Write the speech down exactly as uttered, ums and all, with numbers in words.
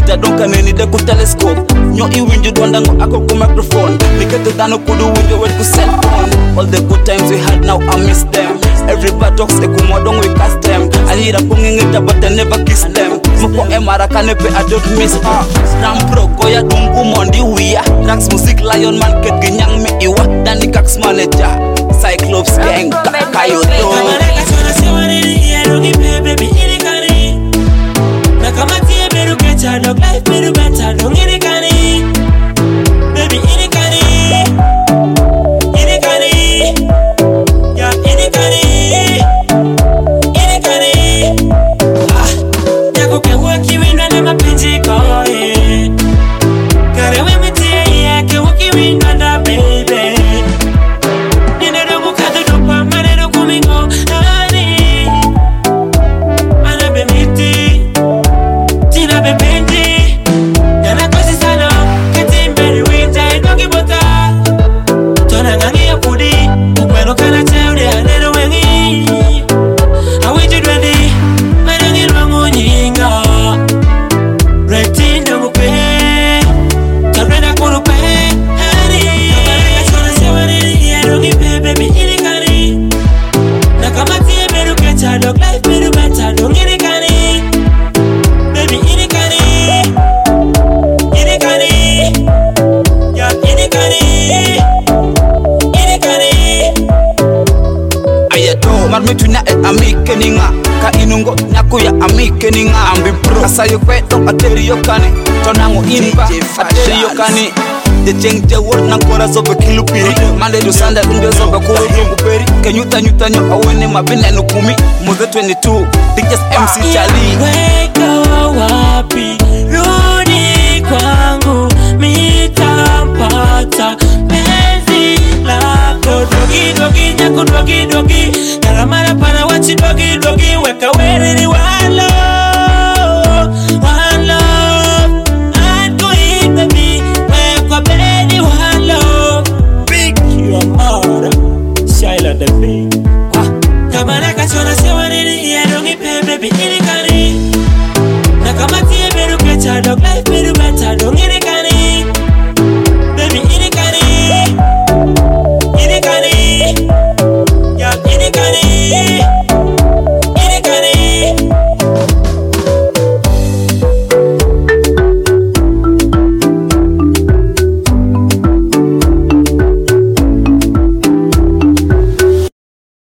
Ita donka neni de ku telescope. Nyo I winju dwandango ako ku microphone. Niketo dano kudu winju wet ku cell phone. All the good times we had now I miss them. Every bad talks e kumodong we cast them. I hear a pungingita but I never kiss them. Moko emara kanepe I don't miss her. Ram pro goya dungu mondi wia. Rax music lion man ket ginyang me iwa. Danny Cax manager Cyclops gang kayo to. Baby, ini kani na kama tie beru kecha dog life beru better dong ini kani baby ini kani ini kani ya ini kani ini kani ah yako kewa kiwinda na mapenzi ko eh kare we mitie ya kewa kiwinda na baby nina do bukado do pa mane do kumingo Marmituna e amike ninga ka inungo nyaku ya amike ninga ambi pro asayo kweto ateri yokani tonango imba ateri yokani de jengje word na kora sobe kilupiri mande do sanda ndio sobe ko kuperi kenyuta nyuta nyo awene mabene no kumi muze twenty-two Dickus M C Charlie weko wapi rudi kwangu mitapata penzi lako dogi dogi nyaku dogi dogi mara para wachi dogi dogi weka weriri